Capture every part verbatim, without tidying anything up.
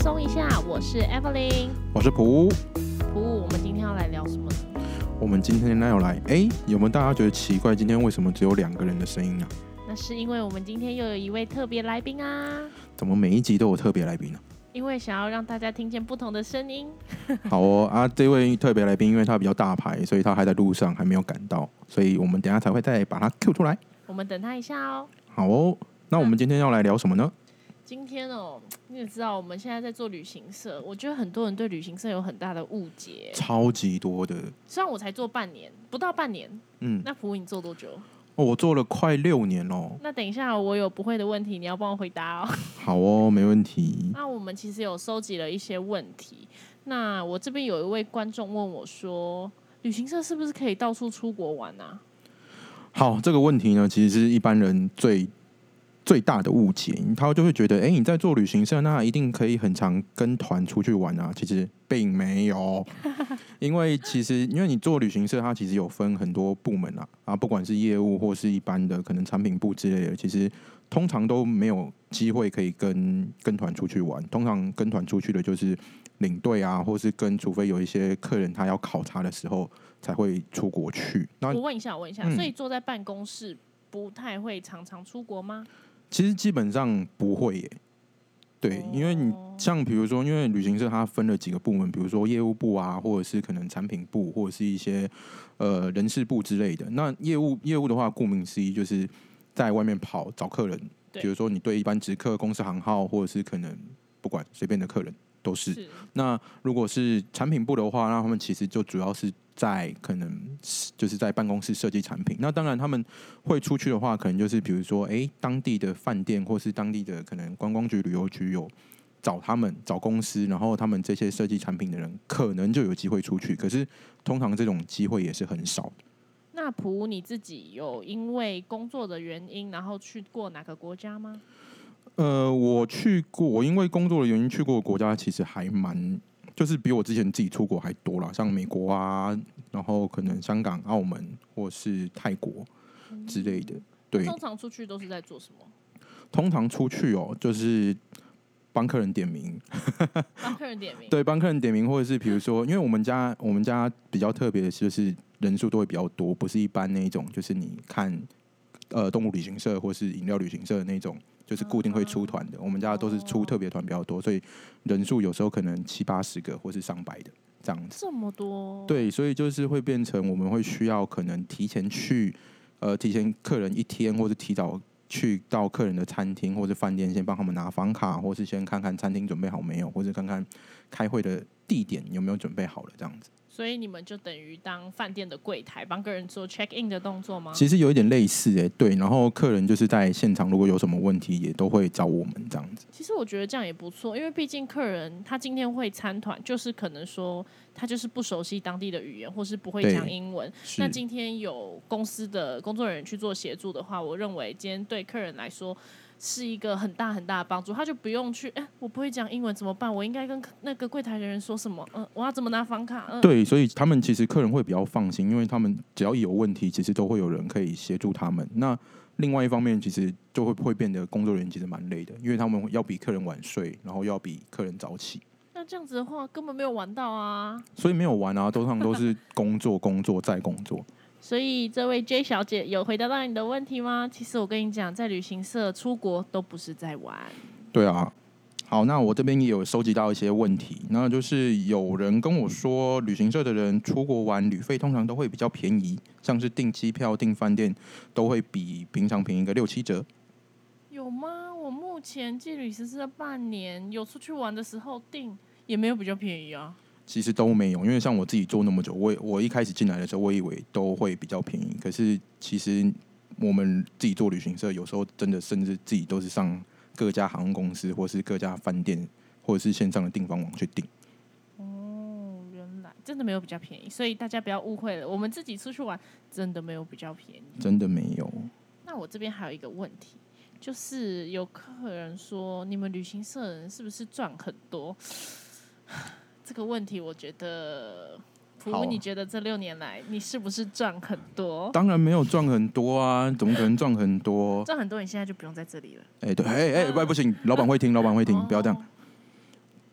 松一下，我是 Evelyn， 我是普普。我们今天要来聊什么呢？ 我们今天要来，哎，有没有大家觉得奇怪？今天为什么只有两个人的声音啊？ 那是因为我们今天又有一位特别来宾啊。 怎么每一集都有特别来宾呢、啊？ 因为想要让大家听见不同的声音。 好哦，啊，这位特别来宾因为他比较大牌，所以他还在路上，还没有赶到，所以我们等一下才会再把他 Q 出来。 我们等他一下哦。 好哦，那我们今天要来聊什么呢？ 今天哦，你也知道我们现在在做旅行社，我觉得很多人对旅行社有很大的误解， 超级多的。 虽然我才做半年，不到半年， 嗯， 那普你做多久？ 哦，我做了快六年哦。 那等一下我有不会的问题，你要帮我回答哦。 好哦，没问题。 那我们其实有收集了一些问题，那我这边有一位观众问我说，旅行社是不是可以到处出国玩啊？ 好，这个问题呢，其实是一般人最最大的误解，他就会觉得，哎、欸，你在做旅行社，那一定可以很常跟团出去玩啊。其实并没有，因为其实因为你做旅行社，它其实有分很多部门啊，啊，不管是业务或是一般的可能产品部之类的，其实通常都没有机会可以跟跟团出去玩。通常跟团出去的就是领队啊，或是跟，除非有一些客人他要考察的时候才会出国去。那我问一下，我问一下， 嗯、 所以坐在办公室不太会常常出国吗？ 其实基本上不会耶，对，因为你像比如说，因为旅行社它分了几个部门，比如说业务部啊，或者是可能产品部，或者是一些呃人事部之类的。那业务业务的话，顾名思义就是在外面跑找客人，比如说你对一般直客、公司行号，或者是可能不管随便的客人都是。是那如果是产品部的话，那他们其实就主要是在可能就是在办公室设计产品。那当然他们会出去的话，可能就是比如说，哎，当地的饭店或是当地的可能观光局、旅游局有找他们找公司，然后他们这些设计产品的人可能就有机会出去。可是通常这种机会也是很少。 那普你自己有因为工作的原因，然后去过哪个国家吗？ 呃，我去过，我因为工作的原因去过的国家其实还蛮。就是比我之前自己出国还多啦，像美国啊，然后可能香港、澳门或是泰国之类的。对， 通常出去都是在做什么？ 通常出去哦，就是帮客人点名， 帮客人点名。 对，帮客人点名，或者是比如说，因为我们家我们家比较特别的就是人数都会比较多，不是一般那一种，就是你看呃动物旅行社或是饮料旅行社的那种。就是固定会出团的，我们家都是出特别团比较多，所以人数有时候可能七八十个或是上百的这样子。 这么多？ 对，所以就是会变成我们会需要可能提前去，呃，提前客人一天，或者提早去到客人的餐厅或者饭店，先帮他们拿房卡，或是先看看餐厅准备好没有，或者看看开会的地点有没有准备好了这样子。 所以你们就等于当饭店的柜台，帮客人做 check in 的动作吗？ 其实有一点类似哎，对。然后客人就是在现场，如果有什么问题，也都会找我们这样子。 其实我觉得这样也不错，因为毕竟客人他今天会参团，就是可能说他就是不熟悉当地的语言，或是不会讲英文。那今天有公司的工作人员去做协助的话，我认为今天对客人来说是一个很大很大的帮助，他就不用去，哎、欸，我不会讲英文怎么办？我应该跟那个柜台的人说什么？嗯、呃，我要怎么拿房卡？嗯， 对，所以他们其实客人会比较放心，因为他们只要一有问题，其实都会有人可以协助他们。那另外一方面，其实就会会变得工作人员其实蛮累的，因为他们要比客人晚睡，然后要比客人早起。 那这样子的话，根本没有玩到啊！ 所以没有玩啊，通常都是工作、工作再工作。 所以这位 J 小姐有回答到你的问题吗？其实我跟你讲，在旅行社出国都不是在玩。 对啊，好，那我这边也有收集到一些问题，那就是有人跟我说，旅行社的人出国玩旅费通常都会比较便宜，像是订机票、订饭店都会比平常便宜个六七折。 有吗？我目前进旅行社半年，有出去玩的时候订也没有比较便宜啊。 其实都没有，因为像我自己做那么久，我我一开始进来的时候，我以为都会比较便宜。可是其实我们自己做旅行社，有时候真的甚至自己都是上各家航空公司，或是各家饭店，或者是线上的订房网去订。 哦，原来真的没有比较便宜，所以大家不要误会了，我们自己出去玩真的没有比较便宜， 真的没有。 那我这边还有一个问题，就是有客人说，你们旅行社的人是不是赚很多？这个问题我觉得，普你觉得这六年来你是不是赚很多？ 当然没有赚很多啊，怎么可能赚很多？ 赚很多，你现在就不用在这里了。 哎、欸，对，哎、欸、哎，不、欸、不行，老板会听，老板会听，不要这样。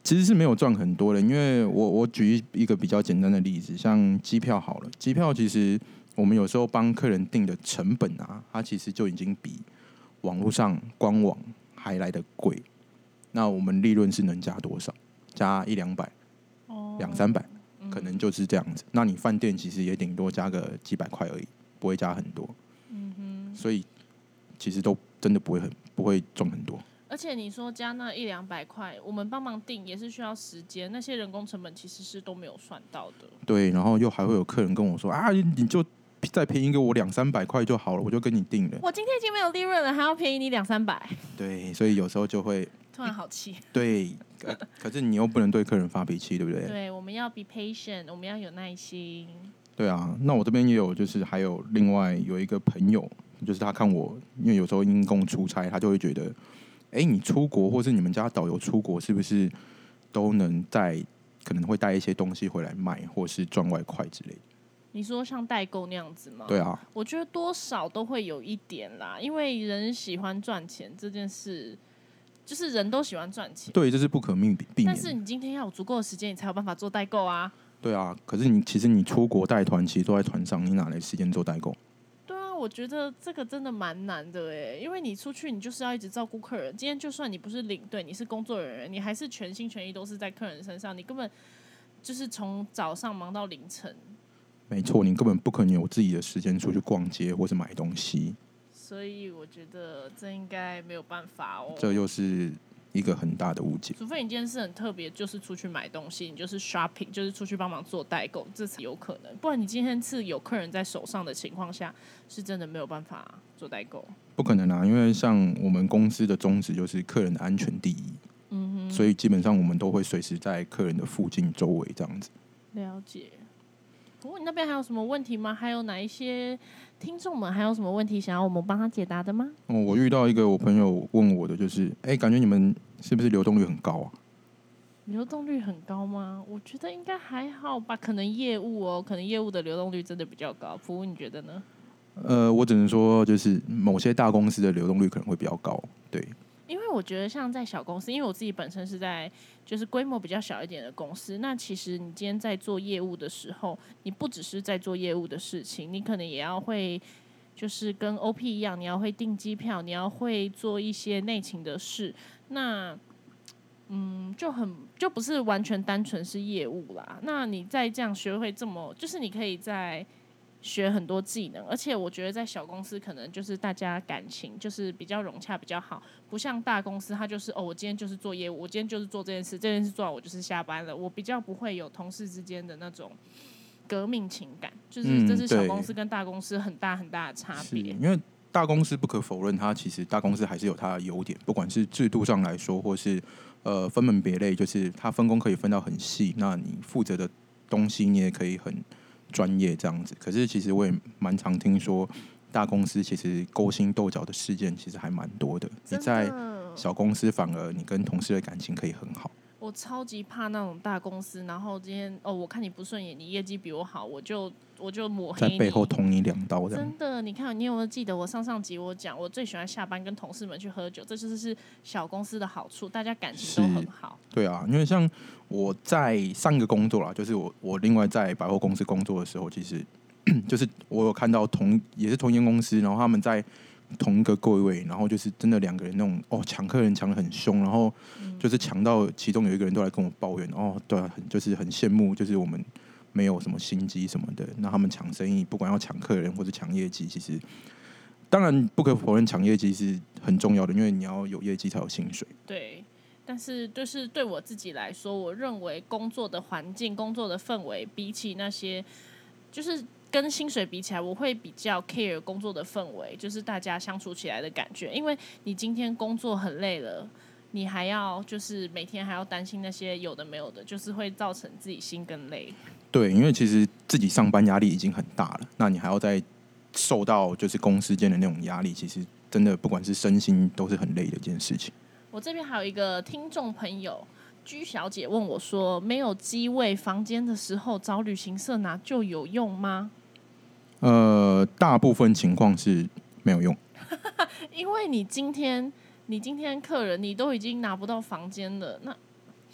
其实是没有赚很多的，因为我我举一个比较简单的例子，像机票好了，机票其实我们有时候帮客人定的成本啊，它其实就已经比网络上官网还来得贵。那我们利润是能加多少？加一两百，两三百，可能就是这样子。那你饭店其实也顶多加个几百块而已，不会加很多。嗯哼，所以其实都真的不会很不会赚很多。 而且你说加那一两百块，我们帮忙订也是需要时间，那些人工成本其实是都没有算到的。 对，然后又还会有客人跟我说啊，你就再便宜给我两三百块就好了，我就跟你订了。 我今天已经没有利润了，还要便宜你两三百。 对，所以有时候就会突然好气。 对，可是你又不能对客人发脾气，对不对？ 对，我们要 be patient， 我们要有耐心。 对啊，那我这边也有，就是还有另外有一个朋友，就是他看我，因为有时候因公出差，他就会觉得，哎、欸，你出国或是你们家导游出国，是不是都能带，可能会带一些东西回来卖，或是赚外快之类的？ 你说像代购那样子吗？ 对啊， 我觉得多少都会有一点啦，因为人喜欢赚钱这件事。就是人都喜欢赚钱， 对，这是不可避免。 但是你今天要有足够的时间，你才有办法做代购啊。 对啊，可是你其实你出国带团，其实都在团上，你哪来时间做代购？ 对啊，我觉得这个真的蛮难的哎，因为你出去，你就是要一直照顾客人。今天就算你不是领队，你是工作人员，你还是全心全意都是在客人身上，你根本就是从早上忙到凌晨。 没错，你根本不可能有自己的时间出去逛街或是买东西。 所以我觉得这应该没有办法哦。 这又是一个很大的误解。 除非你今天是很特别，就是出去买东西，你就是 shopping， 就是出去帮忙做代购，这才有可能。不然你今天是有客人在手上的情况下，是真的没有办法做代购。 不可能啊，因为像我们公司的宗旨就是客人的安全第一。嗯哼。所以基本上我们都会随时在客人的附近周围这样子。 了解。不过你那边还有什么问题吗？还有哪一些听众们还有什么问题想要我们帮他解答的吗？ 哦，我遇到一个我朋友问我的，就是，哎、欸，感觉你们是不是流动率很高啊？ 流动率很高吗？我觉得应该还好吧，可能业务哦，可能业务的流动率真的比较高。服务你觉得呢？ 呃，我只能说，就是某些大公司的流动率可能会比较高，对。 因为我觉得像在小公司，因为我自己本身是在就是规模比较小一点的公司，那其实你今天在做业务的时候，你不只是在做业务的事情，你可能也要会就是跟 O P 一样，你要会订机票，你要会做一些内勤的事，那嗯就很就不是完全单纯是业务啦。那你在这样学会这么，就是你可以在学很多技能，而且我觉得在小公司可能就是大家感情就是比较融洽比较好，不像大公司它就是哦，我今天就是做业务，我今天就是做这件事，这件事做完我就是下班了，我比较不会有同事之间的那种革命情感，就是这是小公司跟大公司很大很大的差别。 因为大公司不可否认，它其实大公司还是有它的优点，不管是制度上来说，或是呃分门别类，就是它分工可以分到很细，那你负责的东西你也可以很专业这样子。可是其实我也蛮常听说，大公司其实勾心斗角的事件其实还蛮多的。你在小公司反而你跟同事的感情可以很好。 我超级怕那种大公司，然后今天哦，我看你不顺眼，你业绩比我好，我就我就抹黑你， 在背后捅你两刀这样。 真的，你看你有没有记得我上上集我讲，我最喜欢下班跟同事们去喝酒，这就是小公司的好处，大家感情都很好。 对啊，因为像我在上个工作啦，就是我我另外在百货公司工作的时候，其实就是我有看到同也是同一间公司，然后他们在同一个柜位，然后就是真的两个人那种哦，抢客人抢得很凶，然后就是抢到其中有一个人都来跟我抱怨，哦，对啊，很就是很羡慕，就是我们没有什么心机什么的，那他们抢生意，不管要抢客人或者抢业绩，其实当然不可否认抢业绩是很重要的，因为你要有业绩才有薪水。 对，但是就是对我自己来说，我认为工作的环境、工作的氛围，比起那些就是跟薪水比起来，我会比较 care 工作的氛围，就是大家相处起来的感觉。因为你今天工作很累了，你还要就是每天还要担心那些有的没有的，就是会造成自己心更累。 对，因为其实自己上班压力已经很大了，那你还要再受到就是公司间的那种压力，其实真的不管是身心都是很累的一件事情。 我这边还有一个听众朋友居小姐问我说，没有机位房间的时候找旅行社拿就有用吗？ 呃，大部分情况是没有用。 因为你今天你今天客人你都已经拿不到房间了，那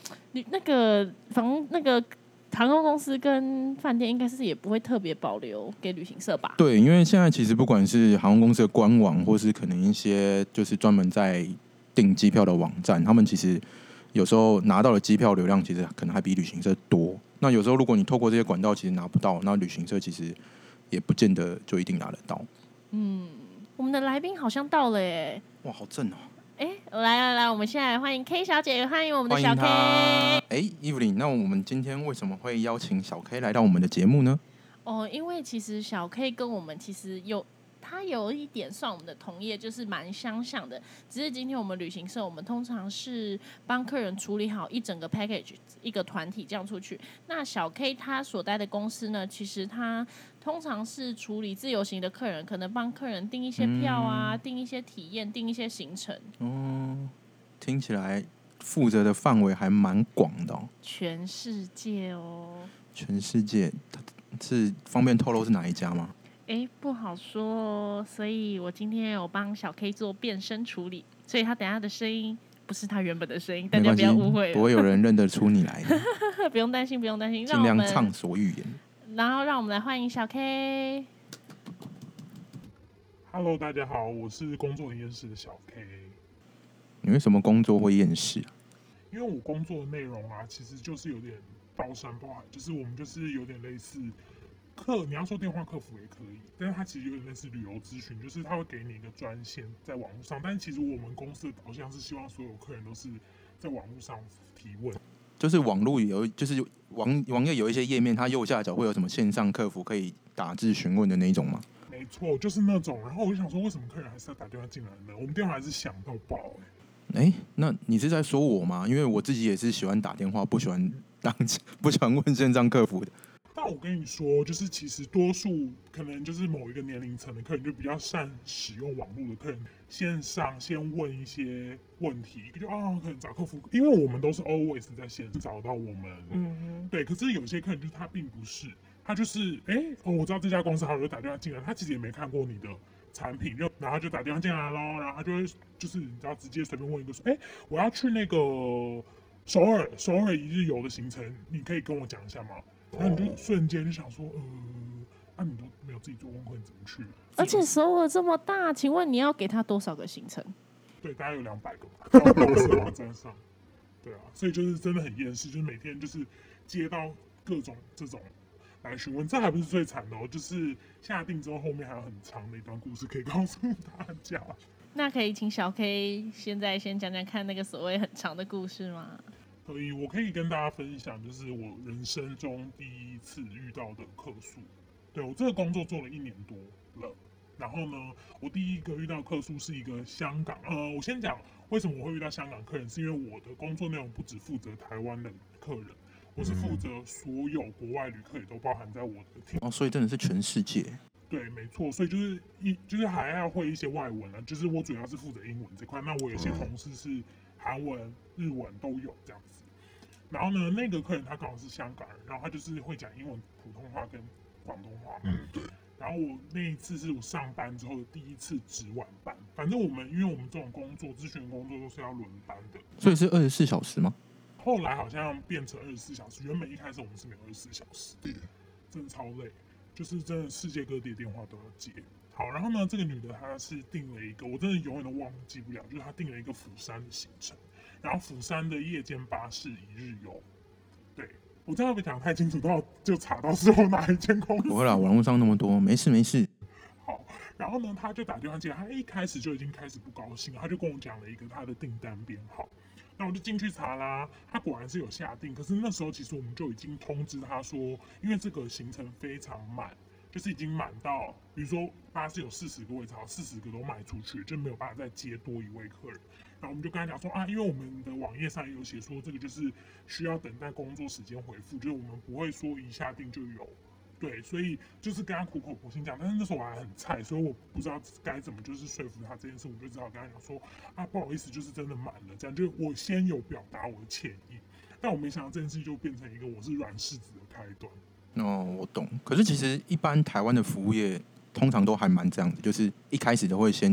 那个房那个航空公司跟饭店应该是也不会特别保留给旅行社吧？ 对，因为现在其实不管是航空公司的官网，或是可能一些就是专门在订机票的网站，他们其实有时候拿到的机票流量其实可能还比旅行社多。那有时候如果你透过这些管道其实拿不到，那旅行社其实也不见得就一定拿得到。 嗯，我们的来宾好像到了耶！ 哇，好正哦！ 哎，来来来，我们现在来欢迎 K 小姐，欢迎我们的小 K。 哎，伊芙琳，那我们今天为什么会邀请小 K 来到我们的节目呢？ 哦，因为其实小 K 跟我们其实有。他有一点算我们的同业，就是蛮相像的。只是今天我们旅行社，我们通常是帮客人处理好一整个 package， 一个团体这样出去。那小 K 他所待的公司呢，其实他通常是处理自由行的客人，可能帮客人订一些票啊，嗯、订一些体验，订一些行程。 哦，听起来负责的范围还蛮广的哦。 全世界哦。 全世界是方便透露是哪一家吗？ 哎，不好说哦，所以我今天有帮小 K 做变声处理，所以他等下的声音不是他原本的声音，大家不要误会了， 不会有人认得出你来的。 不用担心，不用担心， 尽量畅所欲言。 然后让我们来欢迎小 K。 Hello， 大家好，我是工作厌世的小 K。 你为什么工作会厌世啊？ 因为我工作的内容啊，其实就是有点包山包海，就是我们就是有点类似。客你要说电话客服也可以，但是它其实有点类似旅游咨询，就是他会给你一个专线在网络上，但是其实我们公司的导向是希望所有客人都是在网络上提问， 就是网络有就是网网页有一些页面，它右下角会有什么线上客服可以打字询问的那一种吗？ 没错，就是那种。然后我就想说，为什么客人还是要打电话进来呢？我们电话还是响到爆哎、 欸。哎、欸，那你是在说我吗？因为我自己也是喜欢打电话，不喜欢当不喜欢问线上客服的。 但我跟你说，就是其实多数可能就是某一个年龄层的客人就比较善使用网络的客人，线上先问一些问题，就啊可能找客服，因为我们都是 always 在线找到我们，嗯，对。可是有些客人就是他并不是，他就是哎、欸、哦我知道这家公司好像有打电话进来，他其实也没看过你的产品，就然后他就打电话进来咯，然后他就会就是你知道直接随便问一个说，哎、欸、我要去那个首尔首尔一日游的行程，你可以跟我讲一下吗？然后你就瞬间就想说，呃，那、啊、你都没有自己做功课，你怎么去？ 而且首尔这么大，请问你要给他多少个行程？ 对，大概有两百个吧，在网站上。对啊，所以就是真的很厌世，就是每天就是接到各种这种来询问，这还不是最惨的哦，就是下定之后后面还有很长的一段故事可以告诉大家。 那可以请小 K 现在先讲讲看那个所谓很长的故事吗？ 所以我可以跟大家分享，就是我人生中第一次遇到的客诉。对，我这个工作做了一年多了，然后呢，我第一个遇到客诉是一个香港，呃，我先讲为什么我会遇到香港客人，是因为我的工作内容不只负责台湾的客人，我是负责所有国外旅客也都包含在我的 team。 哦，所以真的是全世界。 对，没错，所以就是一就是还要会一些外文啊，就是我主要是负责英文这块，那我有些同事是韩文、日文都有这样子。然后呢，那个客人他刚好是香港人，然后他就是会讲英文、普通话跟广东话嘛。嗯，对。然后我那一次是我上班之后的第一次值晚班，反正我们因为我们这种工作，咨询工作都是要轮班的。 所以是二十四小时吗？ 后来好像变成二十四小时，原本一开始我们是没有二十四小时，对，真的超累，就是真的世界各地的电话都要接。好，然后呢，这个女的她是订了一个，我真的永远都忘记不了，就是她订了一个釜山的行程。然后釜山的夜间巴士一日游，对我这样被讲太清楚，到就查到是我哪一间公司。 不会啦，网络上那么多，没事没事。 好，然后呢，他就打电话进来，他一开始就已经开始不高兴，他就跟我讲了一个他的订单编号，那我就进去查啦，他果然是有下订，可是那时候其实我们就已经通知他说，因为这个行程非常满。就是已经满到，比如说巴士有四十个位置，好，四十个都卖出去，就没有办法再接多一位客人。然后我们就跟他讲说啊，因为我们的网页上也有写说，这个就是需要等待工作时间回复，就是我们不会说一下定就有。对，所以就是跟他苦口婆心讲，但是那时候我还很菜，所以我不知道该怎么就是说服他这件事，我就只好跟他讲说啊，不好意思，就是真的满了，这样就我先有表达我的歉意，但我没想到这件事就变成一个我是软柿子的开端。 哦，我懂。可是其实一般台湾的服务业通常都还蛮这样子，就是一开始都会先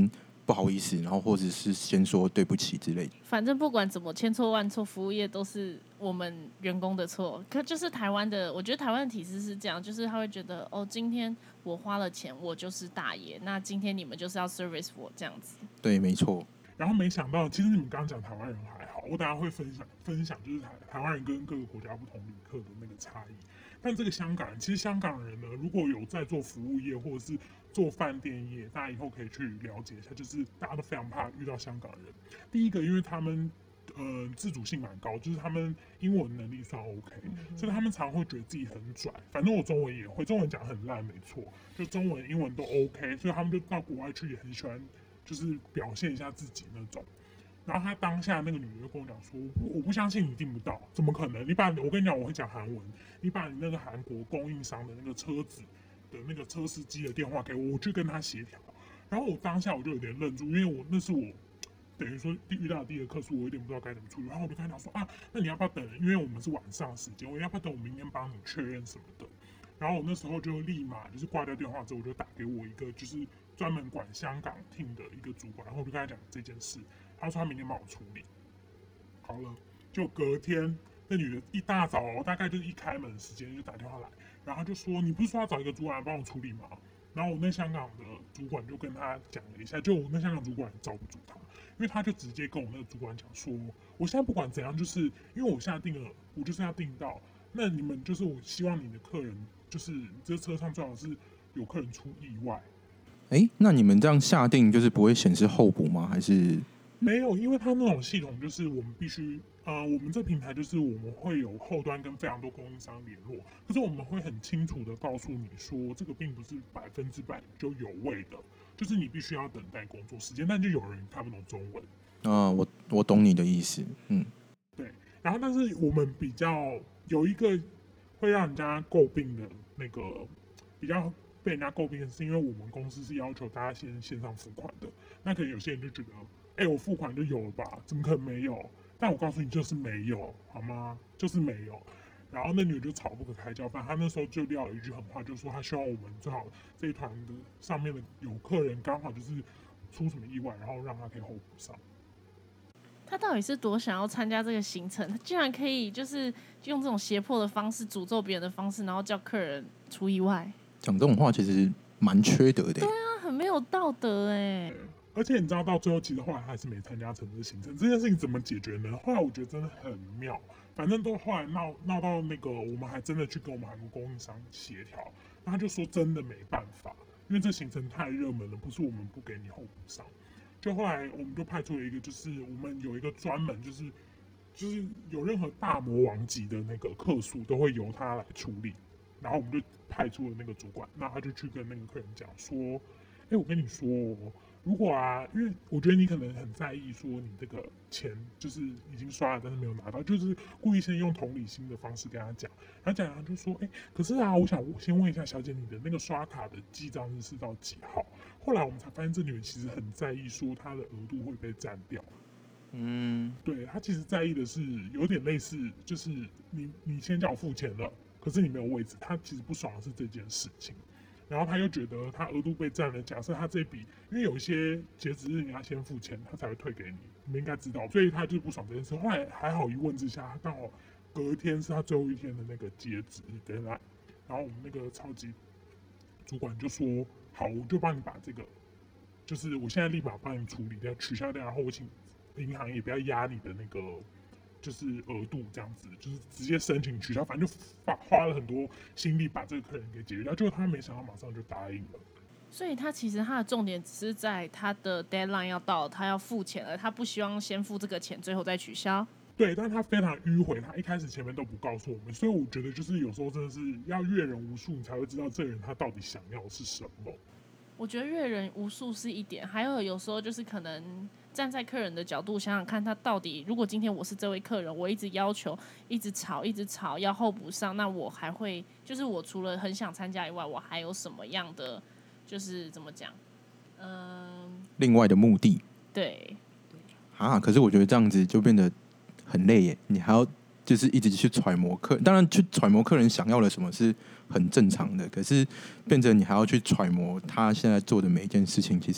不好意思，然后或者是先说对不起之类的。 反正不管怎么千错万错，服务业都是我们员工的错。可就是台湾的，我觉得台湾的体制是这样，就是他会觉得哦，今天我花了钱，我就是大爷，那今天你们就是要 service 我这样子。 对，没错。 然后没想到，其实你们刚刚讲台湾人还好，我等一下会分享分享就是台台湾人跟各个国家不同旅客的那个差异。但这个香港人，其实香港人呢，如果有在做服务业或者是做饭店业，大家以后可以去了解一下，就是大家都非常怕遇到香港人。第一个，因为他们呃自主性蛮高，就是他们英文能力算 OK，、嗯、所以他们常会觉得自己很拽。反正我中文也会，中文讲很烂没错，就中文英文都 OK， 所以他们就到国外去也很喜欢，就是表现一下自己那种。然后他当下那个女的就跟我讲说，我不相信你订不到，怎么可能？你把我跟你讲，我会讲韩文，你把你那个韩国供应商的那个车子的那个车司机的电话给我，我去跟他协调。然后我当下我就有点愣住，因为我那是我等于说遇到的第一个客诉，我有点不知道该怎么处理。然后我就跟他讲说啊，那你要不要等？因为我们是晚上时间，我要不要等我明天帮你确认什么的？然后我那时候就立马就是挂掉电话之后，我就打给我一个就是专门管香港 team 的一个主管，然后我就跟他讲这件事。他说他明天帮我处理，好了，就隔天那女的一大早、哦，大概就是一开门时间就打电话来，然后就说你不是说要找一个主管来帮我处理吗？然后我那香港的主管就跟他讲了一下，就我那香港主管也罩不住他，因为他就直接跟我那个主管讲说，我现在不管怎样，就是因为我现在订了，我就是要订到，那你们就是我希望你的客人就是这车上最好是有客人出意外。 哎，那你们这样下定就是不会显示候补吗？还是？ 没有，因为它那种系统就是我们必须，呃，我们这平台就是我们会有后端跟非常多供应商联络，可是我们会很清楚的告诉你说，这个并不是百分之百就有味的，就是你必须要等待工作时间，但就有人看不懂中文。 啊、呃，我我懂你的意思，嗯， 对。然后，但是我们比较有一个会让人家诟病的那个比较被人家诟病的是，因为我们公司是要求大家先线上付款的，那可能有些人就觉得。哎、欸，我付款就有了吧？怎么可能没有？但我告诉你，就是没有，好吗？就是没有。然后那女的就吵不可开交，反正她那时候就撂了一句狠话，就说她希望我们最好这一团的上面的有客人刚好就是出什么意外，然后让她可以候补上。 他到底是多想要参加这个行程？他居然可以就是用这种胁迫的方式、诅咒别人的方式，然后叫客人出意外。 讲这种话其实蛮缺德的。 对啊，很没有道德哎。 而且你知道，到最后其实后来他还是没参加成这个行程。这件事情怎么解决呢？后来我觉得真的很妙，反正都后来闹闹到那个，我们还真的去跟我们韩国供应商协调，那他就说真的没办法，因为这行程太热门了，不是我们不给你候补上。就后来我们就派出了一个，就是我们有一个专门，就是就是有任何大魔王级的那个客诉都会由他来处理，然后我们就派出了那个主管，那他就去跟那个客人讲说，哎、欸，我跟你说。如果啊，因为我觉得你可能很在意，说你这个钱就是已经刷了，但是没有拿到，就是故意先用同理心的方式跟他讲，然后讲完就说，哎、欸，可是啊，我想我先问一下小姐，你的那个刷卡的记账日是到几号？后来我们才发现，这女人其实很在意，说她的额度会被占掉。嗯，对，她其实在意的是有点类似，就是你你先叫我付钱了，可是你没有位置，她其实不爽的是这件事情。然后他又觉得他额度被占了，假设他这笔，因为有一些截止日你要先付钱，他才会退给你，你们应该知道，所以他就不爽这件事。后来还好一问之下，他刚好隔天是他最后一天的那个截止日 deadline， 然后我们那个超级主管就说：“好，我就帮你把这个，就是我现在立马帮你处理掉，取消掉，然后我请银行也不要压你的那个。”就是额度这样子，就是直接申请取消，反正就花花了很多心力把这个客人给解决掉，结果他没想到马上就答应了。 所以他其实他的重点只是在他的 deadline 要到，他要付钱了，他不希望先付这个钱，最后再取消。 对，但他非常迂回，他一开始前面都不告诉我们，所以我觉得就是有时候真的是要阅人无数，你才会知道这个人他到底想要的是什么。 我觉得阅人无数是一点，还有有时候就是可能站在客人的角度想想看，他到底如果今天我是这位客人，我一直要求、一直吵、一直吵要候补上，那我还会就是我除了很想参加以外，我还有什么样的就是怎么讲？嗯， 另外的目的。 对。 啊，可是我觉得这样子就变得很累耶，你还要就是一直去揣摩客人，当然去揣摩客人想要的什么是很正常的，可是变成你还要去揣摩他现在做的每一件事情，其实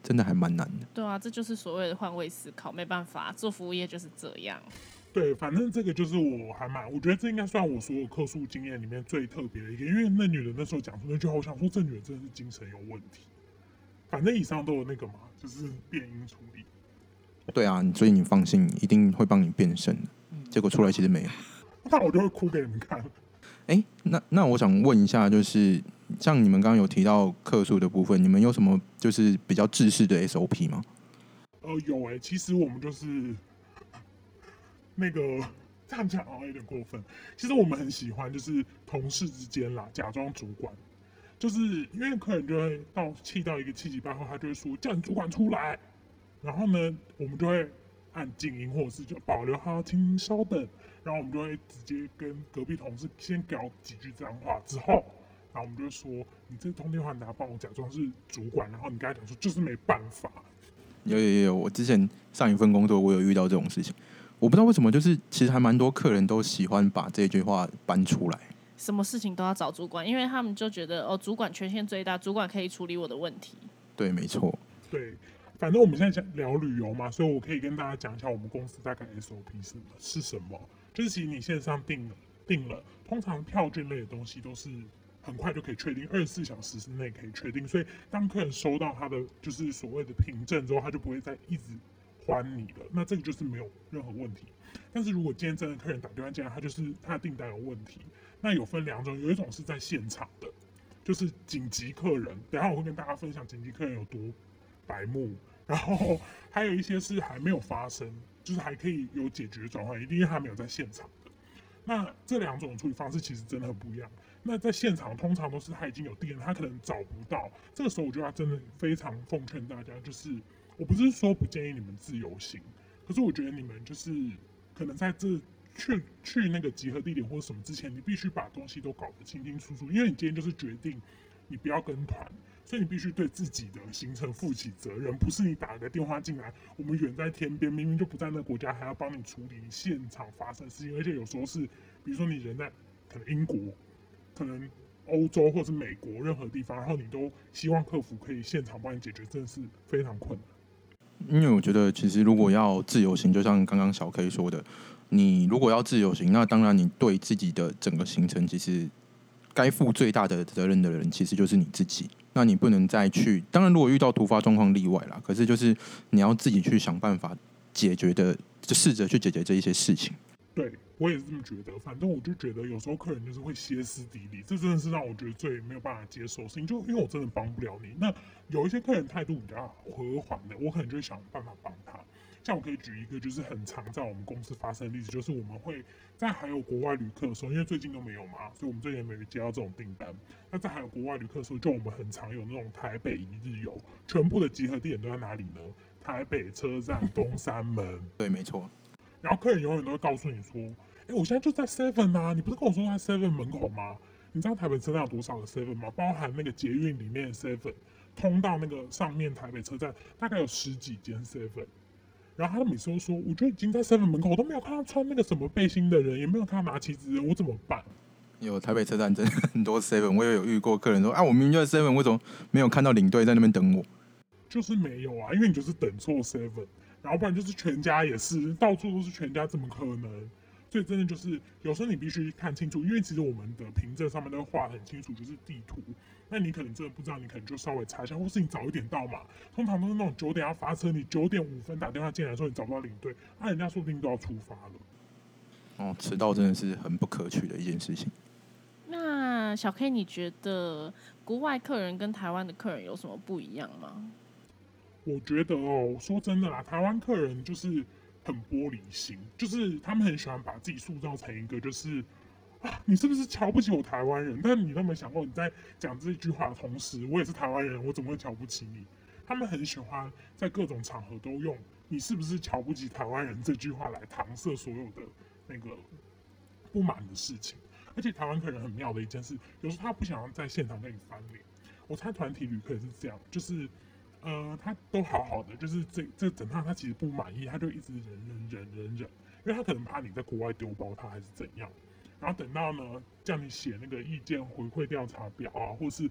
真的还蛮难的。 对啊，这就是所谓的换位思考，没办法，做服务业就是这样。 对，反正这个就是我还蛮，我觉得这应该算我所有客诉经验里面最特别的一个，因为那女的那时候讲出那句话，我想说这女的真的是精神有问题。反正以上都有那个嘛，就是变音处理。 对啊，所以你放心，一定会帮你变声的。结果出来其实没有， 那我就会哭给你们看。 哎、欸，那那我想问一下，就是像你们刚刚有提到客诉的部分，你们有什么就是比较制式的 S O P 吗？ 呃，有哎、欸，其实我们就是那个这样讲好像有点过分。其实我们很喜欢就是同事之间啦，假装主管，就是因为客人就会到气到一个气急败坏，他就会说叫你主管出来，然后呢，我们就会按静音或者是就保留好，请您稍等，然后我们就会直接跟隔壁同事先聊几句脏话之后，然后我们就会说你这通电话你等下帮我假装是主管，然后你跟他讲说就是没办法。 有有有，我之前上一份工作我有遇到这种事情，我不知道为什么，就是其实还蛮多客人都喜欢把这句话搬出来， 什么事情都要找主管，因为他们就觉得哦，主管权限最大，主管可以处理我的问题。 对，没错。 对，反正我们现在讲聊旅游嘛，所以我可以跟大家讲一下我们公司大概 S O P 是是什么。就是其实你线上订了订了，通常票券类的东西都是很快就可以确定，二十四小时之内可以确定。所以当客人收到他的就是所谓的凭证之后，他就不会再一直还你了。那这个就是没有任何问题。但是如果今天真的客人打电话进来，他就是他的订单有问题，那有分两种，有一种是在现场的，就是紧急客人。等一下我会跟大家分享紧急客人有多白目，然后还有一些是还没有发生，就是还可以有解决状况，一定是还没有在现场的。那这两种处理方式其实真的很不一样。那在现场通常都是他已经有订了，他可能找不到，这个时候我就要真的非常奉劝大家，就是我不是说不建议你们自由行，可是我觉得你们就是可能在这去去那个集合地点或者什么之前，你必须把东西都搞得清清楚楚，因为你今天就是决定你不要跟团，所以你必须对自己的行程负起责任，不是你打个电话进来，我们远在天边，明明就不在那个国家，还要帮你处理现场发生的事情，而且有时候是，比如说你人在可能英国，可能欧洲或是美国任何地方，然后你都希望客服可以现场帮你解决，真的是非常困难。 因为我觉得，其实如果要自由行，就像刚刚小 K 说的，你如果要自由行，那当然你对自己的整个行程，其实该负最大的责任的人，其实就是你自己。那你不能再去，当然如果遇到突发状况例外啦，可是就是你要自己去想办法解决的，就试着去解决这一些事情。 对，我也是这么觉得。反正我就觉得有时候客人就是会歇斯底里，这真的是让我觉得最没有办法接受的事情。就因为我真的帮不了你，那有一些客人态度比较和缓的，我可能就会想办法帮他。像我可以举一个就是很常在我们公司发生的例子，就是我们会在还有国外旅客的时候，因为最近都没有嘛，所以我们最近没有接到这种订单。那在还有国外旅客的时候，就我们很常有那种台北一日游，全部的集合地点都在哪里呢？台北车站东山门。 对，没错。 然后客人永远都会告诉你说：“哎、欸，我现在就在 Seven 啊，你不是跟我说在 Seven 门口吗？你知道台北车站有多少个 Seven 吗？包含那个捷运里面的 Seven， 通到那个上面台北车站大概有十几间 Seven。然后他每次都说，我就已经在 Seven 门口，我都没有看到穿那个什么背心的人，也没有看到拿旗子的人，我怎么办？” 有台北车站真的很多 Seven， 我也有遇过客人说：“啊，我明明就在 Seven， 为什么没有看到领队在那边等我？” 就是没有啊，因为你就是等错 Seven。然后不然就是全家也是，到处都是全家，怎么可能？所以真的就是有时候你必须看清楚，因为其实我们的凭证上面都画很清楚，就是地图。那你可能真的不知道，你可能就稍微查一下，或是你早一点到嘛。通常都是那种九点要发车，你九点五分打电话进来说你找不到领队，那、啊、人家说不定都要出发了。 哦，迟到真的是很不可取的一件事情。 那小 K， 你觉得国外客人跟台湾的客人有什么不一样吗？ 我觉得哦，说真的啦，台湾客人就是很玻璃心，就是他们很喜欢把自己塑造成一个就是啊，你是不是瞧不起我台湾人？但你都没想过，你在讲这句话的同时，我也是台湾人，我怎么会瞧不起你？他们很喜欢在各种场合都用“你是不是瞧不起台湾人”这句话来搪塞所有的那个不满的事情。而且台湾客人很妙的一件事，有时候他不想要在现场跟你翻脸。我猜团体旅客也是这样，就是。呃，他都好好的，就是这这整趟他其实不满意，他就一直忍忍忍忍忍，因为他可能怕你在国外丢包他还是怎样。然后等到呢，叫你写那个意见回馈调查表啊，或是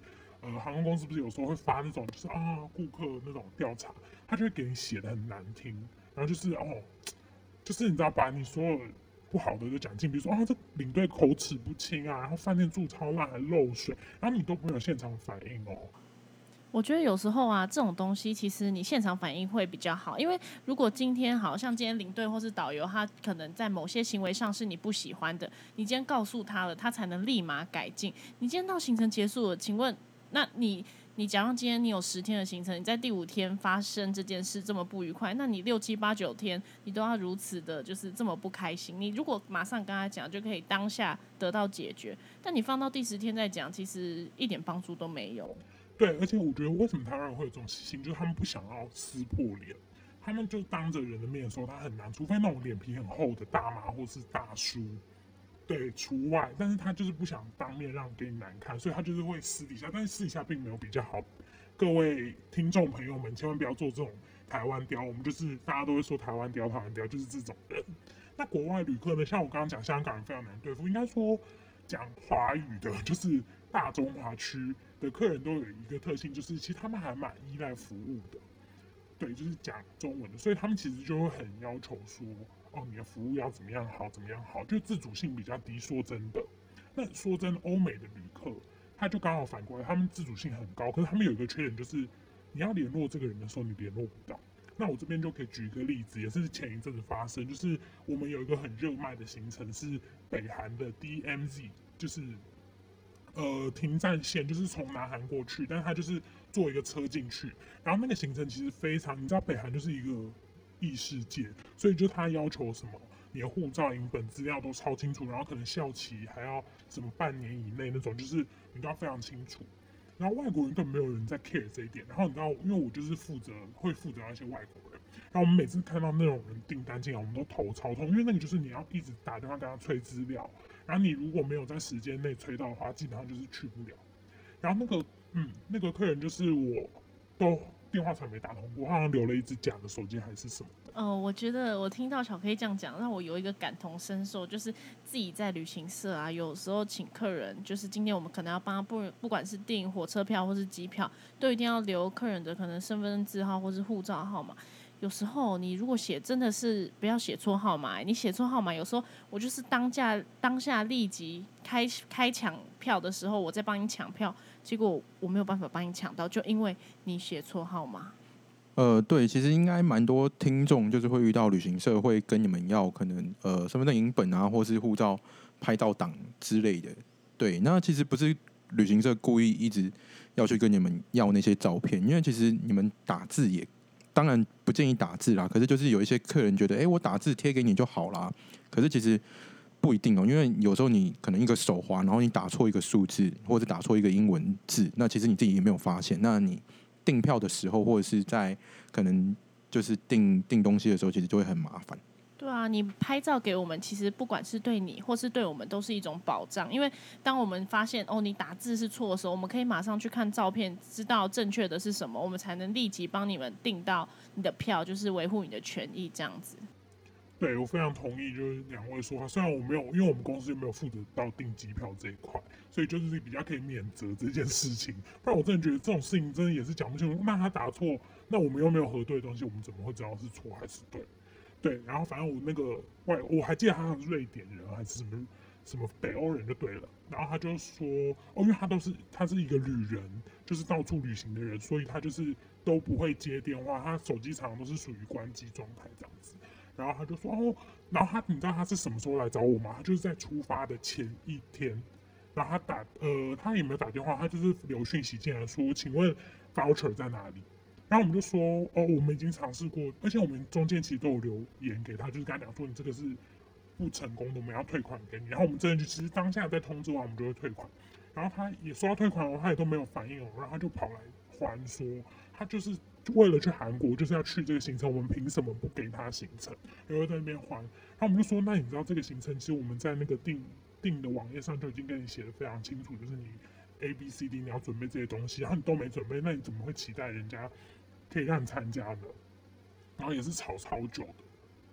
呃航空公司不是有时候会发那种就是啊顾客那种调查，他就会给你写的很难听，然后就是哦，就是你知道把你所有不好的就讲尽，比如说啊这领队口齿不清啊，然后饭店住超烂还漏水，然后你都不会有现场反应哦。 我觉得有时候啊，这种东西其实你现场反应会比较好，因为如果今天好像今天领队或是导游，他可能在某些行为上是你不喜欢的，你今天告诉他了，他才能立马改进。你今天到行程结束了，请问，那你你假如今天你有十天的行程，你在第五天发生这件事这么不愉快，那你六七八九天你都要如此的，就是这么不开心。你如果马上跟他讲，就可以当下得到解决，但你放到第十天再讲，其实一点帮助都没有。 对，而且我觉得为什么台湾人会有这种习性，就是他们不想要撕破脸，他们就当着人的面说他很难，除非那种脸皮很厚的大妈或是大叔，对除外，但是他就是不想当面让给你难看，所以他就是会私底下，但是私底下并没有比较好。各位听众朋友们，千万不要做这种台湾雕，我们就是大家都会说台湾雕，台湾雕就是这种人。那国外旅客呢？像我刚刚讲，香港人非常难对付，应该说讲华语的，就是大中华区的客人都有一个特性，就是其实他们还蛮依赖服务的，对，就是讲中文的，所以他们其实就会很要求说，哦，你的服务要怎么样好，怎么样好，就自主性比较低。说真的，那说真的，欧美的旅客他就刚好反过来，他们自主性很高，可是他们有一个缺点，就是你要联络这个人的时候，你联络不到。那我这边就可以举一个例子，也是前一阵子发生，就是我们有一个很热卖的行程是北韩的 D M Z， 就是呃停战线，就是从南韩过去，但是他就是坐一个车进去，然后那个行程其实非常，你知道北韩就是一个异世界，所以就他要求什么，你的护照、影本资料都超清楚，然后可能效期还要什么半年以内那种，就是你都要非常清楚。然后外国人根本没有人在 care 这一点，然后你知道，因为我就是负责会负责那些外国人，然后我们每次看到那种人订单进来，我们都头超痛，因为那个就是你要一直打电话跟他催资料，然后你如果没有在时间内催到的话，基本上就是去不了。然后那个嗯，那个客人就是我都电话传没打通过，好像留了一只假的手机还是什么的。 哦，我觉得我听到小 K 这样讲，让我有一个感同身受，就是自己在旅行社啊，有时候请客人，就是今天我们可能要帮他不不管是订火车票或是机票，都一定要留客人的可能身份证字号或是护照号码。有时候你如果写真的是不要写错号码，你写错号码，有时候我就是当下当下立即开开抢票的时候，我在帮你抢票，结果我没有办法帮你抢到，就因为你写错号码。 呃，对，其实应该蛮多听众就是会遇到旅行社会跟你们要可能呃身份证影本啊，或是护照拍照档之类的。对，那其实不是旅行社故意一直要去跟你们要那些照片，因为其实你们打字也当然不建议打字啦，可是就是有一些客人觉得，哎、欸，我打字贴给你就好啦，可是其实不一定哦，因为有时候你可能一个手滑，然后你打错一个数字，或者打错一个英文字，那其实你自己也没有发现，那你订票的时候，或者是在可能就是订订东西的时候，其实就会很麻烦。 对啊，你拍照给我们，其实不管是对你或是对我们，都是一种保障。因为当我们发现哦你打字是错的时候，我们可以马上去看照片，知道正确的是什么，我们才能立即帮你们订到你的票，就是维护你的权益这样子。 对，我非常同意，就是两位说法。虽然我没有，因为我们公司就没有负责到订机票这一块，所以就是比较可以免责这件事情。不然我真的觉得这种事情真的也是讲不清楚。那他打错，那我们又没有核对的东西，我们怎么会知道是错还是对？对，然后反正我那个外，我还记得他好像是瑞典人还是什么什么北欧人就对了。然后他就说，哦，因为他都是他是一个旅人，就是到处旅行的人，所以他就是都不会接电话，他手机常常都是属于关机状态这样子。然后他就说哦，然后他你知道他是什么时候来找我吗？他就是在出发的前一天，然后他打呃他也没有打电话，他就是留讯息进来说，请问 voucher 在哪里？然后我们就说哦，我们已经尝试过，而且我们中间其实都有留言给他，就是跟他讲说你这个是不成功的，我们要退款给你。然后我们真的就其实当下在通知完，我们就会退款。然后他也说要退款哦，他也都没有反应哦，然后他就跑来还说他就是为了去韩国，就是要去这个行程，我们凭什么不给他行程？然后在那边还，然后我们就说，那你知道这个行程，其实我们在那个订订的网页上就已经跟你写的非常清楚，就是你 A B C D 你要准备这些东西，然后你都没准备，那你怎么会期待人家可以让你参加呢？然后也是吵超久的。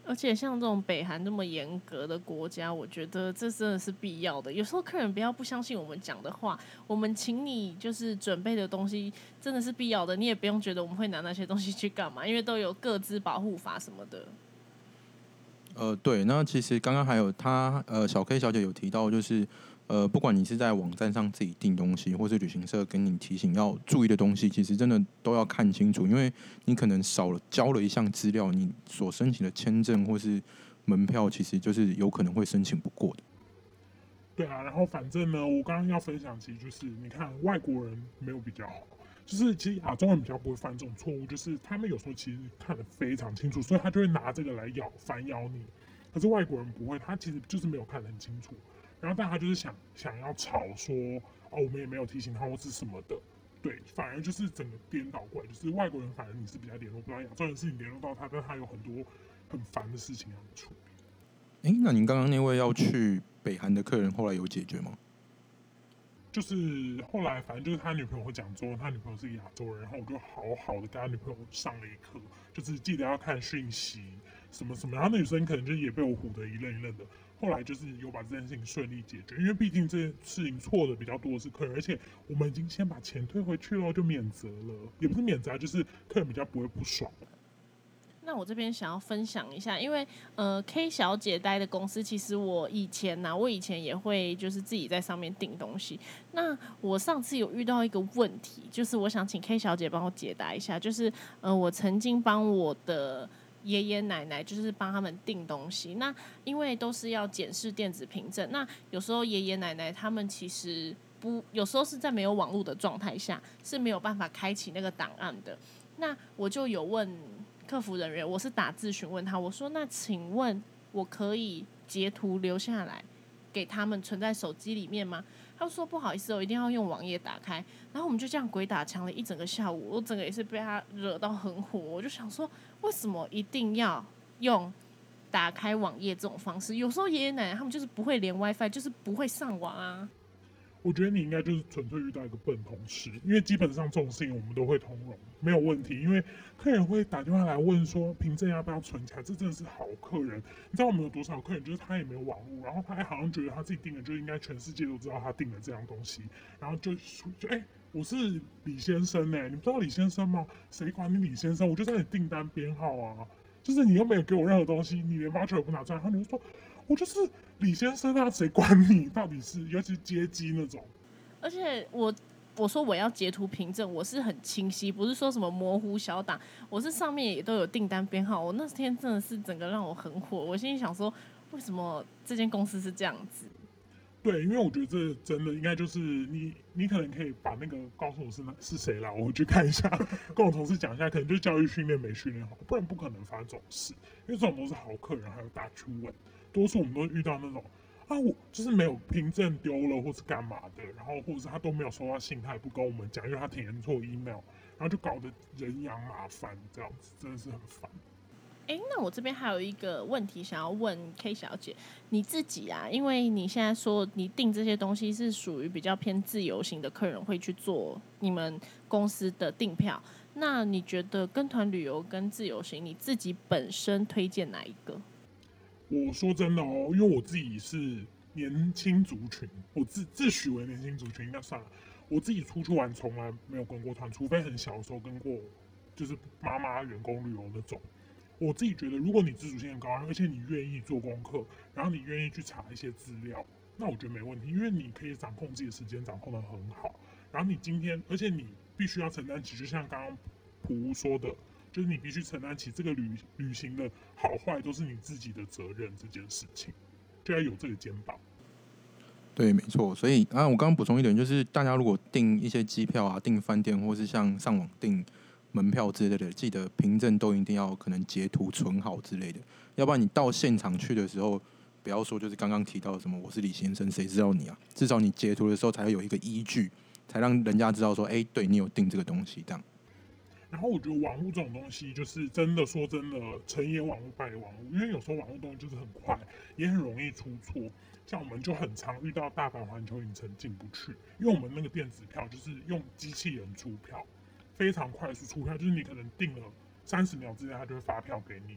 而且像这种北韩这么严格的国家，我觉得这真的是必要的。有时候客人不要不相信我们讲的话，我们请你就是准备的东西真的是必要的，你也不用觉得我们会拿那些东西去干嘛，因为都有个资保护法什么的。 呃，对，那其实刚刚还有他呃小 K 小姐有提到，就是呃不管你是在网站上自己订东西，或是旅行社跟你提醒要注意的东西，其实真的都要看清楚，因为你可能少了交了一项资料，你所申请的签证或是门票，其实就是有可能会申请不过的。 对啊，然后反正呢，我刚刚要分享，其实就是你看外国人没有比较好，就是其实亚洲人比较不会犯这种错误，就是他们有时候其实看得非常清楚，所以他就会拿这个来咬反咬你。可是外国人不会，他其实就是没有看得很清楚，然后但他就是想想要吵说，哦，我们也没有提醒他或是什么的，对，反而就是整个颠倒过来，就是外国人反而你是比较联络不到，亚洲人是你联络到他，但他有很多很烦的事情要处理。 哎，那您刚刚那位要去北韩的客人后来有解决吗？ 就是后来反正就是他女朋友会讲中文，他女朋友是亚洲人，然后我就好好的跟他女朋友上了一课，就是记得要看讯息什么什么，然后那女生可能就也被我唬得一愣一愣的。后来就是有把这件事情顺利解决，因为毕竟这件事情错的比较多的是客人，而且我们已经先把钱退回去了，就免责了，也不是免责，就是客人比较不会不爽。 那我这边想要分享一下，因为呃 K 小姐待的公司，其实我以前呐、啊，我以前也会就是自己在上面订东西。那我上次有遇到一个问题，就是我想请 K 小姐帮我解答一下，就是呃我曾经帮我的爷爷奶奶就是帮他们订东西，那因为都是要检视电子凭证，那有时候爷爷奶奶他们其实不，有时候是在没有网络的状态下是没有办法开启那个档案的。那我就有问客服人员，我是打字询问他，我说那请问我可以截图留下来给他们存在手机里面吗？他说不好意思，我一定要用网页打开。然后我们就这样鬼打墙了一整个下午，我整个也是被他惹到很火。我就想说，为什么一定要用打开网页这种方式？有时候爷爷奶奶他们就是不会连 WiFi， 就是不会上网啊。 我觉得你应该就是纯粹遇到一个笨同事，因为基本上这种事情我们都会通融，没有问题。因为客人会打电话来问说凭证要不要存起来，这真的是好客人。你知道我们有多少客人，就是他也没有网络，然后他还好像觉得他自己订的就应该全世界都知道他订了这样东西，然后就就哎、欸，我是李先生哎、欸，你不知道李先生吗？谁管你李先生？我就在你订单编号啊，就是你又没有给我任何东西，你连 voucher 也不拿出来，然后你就说。我就是李先生啊，谁管你到底是，尤其是接机那种。 而且我我说我要截图凭证，我是很清晰，不是说什么模糊小档，我是上面也都有订单编号。我那天真的是整个让我很火，我心里想说，为什么这间公司是这样子？ 对，因为我觉得这真的应该就是你，你可能可以把那个告诉我是是谁啦，我去看一下，跟我同事讲一下，可能就教育训练没训练好，不然不可能发生这种事，因为这种都是好客人，还有打去问。多数我们都遇到那种啊，我就是没有凭证丢了，或是干嘛的，然后或者是他都没有收到信，他也不跟我们讲，因为他填错 email， 然后就搞得人仰马翻，这样子真的是很烦。 哎，那我这边还有一个问题想要问 K 小姐，你自己啊，因为你现在说你订这些东西是属于比较偏自由型的客人会去做你们公司的订票，那你觉得跟团旅游跟自由行，你自己本身推荐哪一个？ 我说真的哦，因为我自己是年轻族群，我自自诩为年轻族群，那算了。我自己出去玩从来没有跟过团，除非很小的时候跟过，就是妈妈员工旅游那种。我自己觉得，如果你自主性很高，而且你愿意做功课，然后你愿意去查一些资料，那我觉得没问题，因为你可以掌控自己的时间，掌控得很好。然后你今天，而且你必须要承担起，就像刚刚普说的。就是你必须承担起这个旅旅行的好坏都是你自己的责任，这件事情就要有这个肩膀。 对，没错。所以啊，我刚刚补充一点，就是大家如果订一些机票啊、订饭店，或是像上网订门票之类的，记得凭证都一定要可能截图存好之类的，要不然你到现场去的时候，不要说就是刚刚提到什么我是李先生，谁知道你啊？至少你截图的时候才会有一个依据，才让人家知道说，哎、欸，对你有订这个东西这样。 然后我觉得网络这种东西，就是真的说真的，成也网络，败也网络。因为有时候网络东西就是很快，也很容易出错。像我们就很常遇到大阪环球影城进不去，因为我们那个电子票就是用机器人出票，非常快速出票，就是你可能订了三十秒之内，他就会发票给你。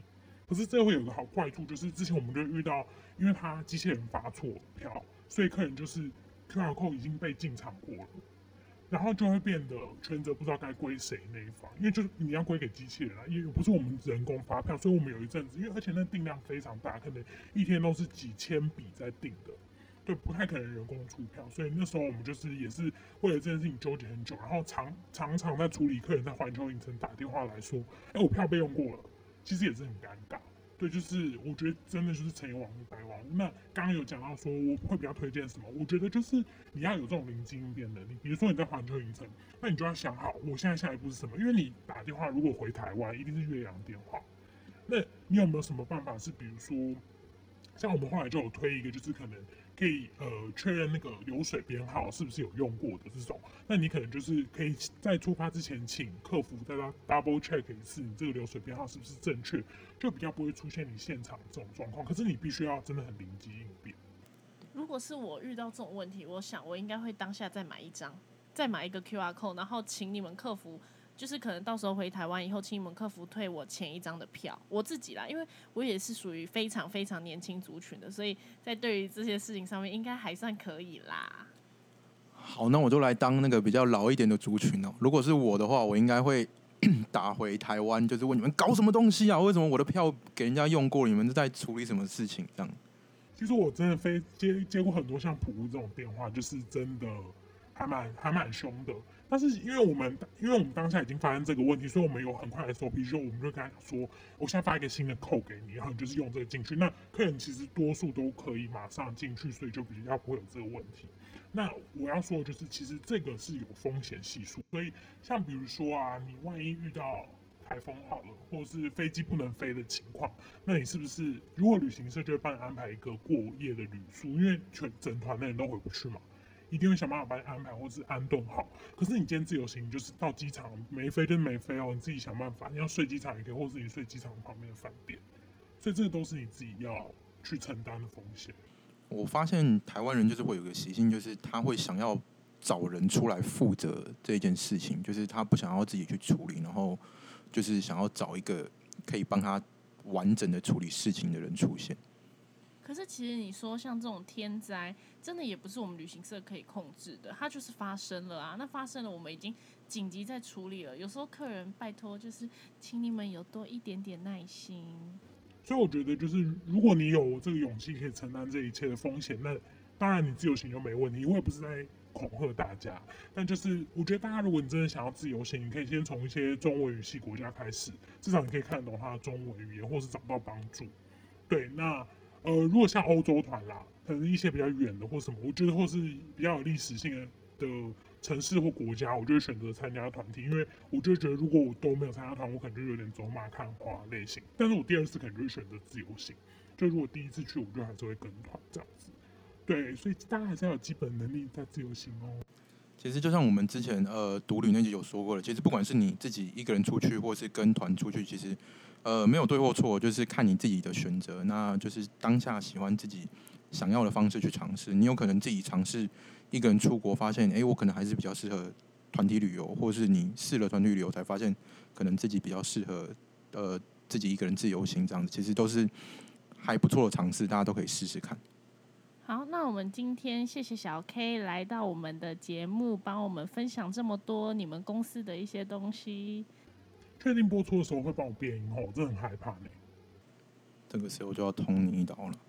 可是这会有个好坏处，就是之前我们就遇到，因为他机器人发错票，所以客人就是 Q R code 已经被进场过了，然后就会变得权责不知道该归谁那一方，因为就是你要归给机器人啊，也不是我们人工发票，所以我们有一阵子，因为而且那订量非常大，可能一天都是几千笔在订的。对，不太可能人工出票，所以那时候我们就是也是为了这件事情纠结很久，然后常常常在处理客人在环球影城打电话来说，哎、欸，我票被用过了，其实也是很尴尬。对，就是我觉得真的就是成也网络白网。那刚刚有讲到说我会比较推荐什么，我觉得就是你要有这种灵机应变能力。比如说你在环球影城，那你就要想好我现在下一步是什么，因为你打电话如果回台湾一定是越洋电话，那你有没有什么办法是比如说，像我们后来就有推一个，就是可能可以呃确认那个流水编号是不是有用过的这种，那你可能就是可以在出发之前请客服再 double check 一次你这个流水编号是不是正确，就比较不会出现你现场这种状况。可是你必须要真的很灵机应变。 如果是我遇到这种问题，我想我应该会当下再买一张，再买一个 Q R code， 然后请你们客服。就是可能到时候回台湾以后，请你们客服退我前一张的票，我自己啦，因为我也是属于非常非常年轻族群的，所以在对于这些事情上面应该还算可以啦。 好，那我就来当那个比较老一点的族群哦。如果是我的话，我应该会打回台湾，就是问你们搞什么东西啊？为什么我的票给人家用过，你们是在处理什么事情？这样。 其实我真的非接接过很多像普屋这种电话，就是真的还蛮还蛮凶的。但是因为我们因为我们当下已经发生这个问题，所以我们有很快的 S O P， 就我们就跟他说，我现在发一个新的扣给你，然后你就是用这个进去。那客人其实多数都可以马上进去，所以就比较不会有这个问题。那我要说的就是，其实这个是有风险系数，所以像比如说啊，你万一遇到台风好了，或者是飞机不能飞的情况，那你是不是如果旅行社就会帮你安排一个过夜的旅宿，因为全整团的人都回不去嘛。一定会想办法帮你安排，或是安顿好。可是你今天自由行，你就是到机场没飞就没飞哦，你自己想办法。你要睡机场也可以，或是你睡机场旁边的饭店。所以这个都是你自己要去承担的风险。 我发现台湾人就是会有个习性，就是他会想要找人出来负责这件事情，就是他不想要自己去处理，然后就是想要找一个可以帮他完整的处理事情的人出现。 可是其实你说像这种天灾，真的也不是我们旅行社可以控制的，它就是发生了啊。那发生了，我们已经紧急在处理了。有时候客人拜托，就是请你们有多一点点耐心。 所以我觉得，就是如果你有这个勇气可以承担这一切的风险，那当然你自由行就没问题。我也不是在恐吓大家，但就是我觉得大家如果你真的想要自由行，你可以先从一些中文语系国家开始，至少你可以看得懂它的中文语言，或是找到帮助。对，那。呃，如果像欧洲团啦，可能一些比较远的或什么，我觉得或是比较有历史性的城市或国家，我就会选择参加团体，因为我就觉得如果我都没有参加团，我可能就有点走马看花类型。但是我第二次可能就会选择自由行，就如果第一次去，我就还是会跟团这样子。对，所以大家还是要有基本能力在自由行哦。 其实就像我们之前呃独旅那集有说过的，其实不管是你自己一个人出去，或是跟团出去，其实。呃，没有对或错，就是看你自己的选择。那就是当下喜欢自己想要的方式去尝试。你有可能自己尝试一个人出国，发现，哎，我可能还是比较适合团体旅游，或是你试了团体旅游才发现，可能自己比较适合呃自己一个人自由行这样子。其实都是还不错的尝试，大家都可以试试看。 好，那我们今天谢谢小 K 来到我们的节目，帮我们分享这么多你们公司的一些东西。 确定播出的时候会帮我变音吼，我真的很害怕呢。 这个时候就要捅你一刀了。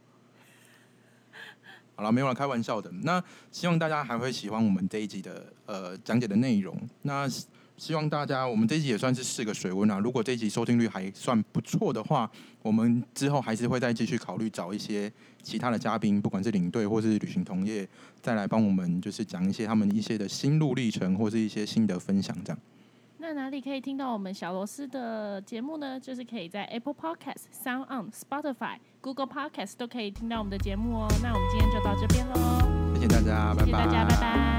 好了，没有了，开玩笑的。那希望大家还会喜欢我们这一集的呃讲解的内容。那希望大家，我们这一集也算是试个水温啊。如果这一集收听率还算不错的话，我们之后还是会再继续考虑找一些其他的嘉宾，不管是领队或是旅行同业，再来帮我们就是讲一些他们一些的心路历程或是一些心得分享这样。 那哪里可以听到我们小螺丝的节目呢？就是可以在 Apple Podcast、SoundOn、Spotify、Google Podcast 都可以听到我们的节目哦。那我们今天就到这边喽， 谢谢大家， 谢谢大家，拜拜。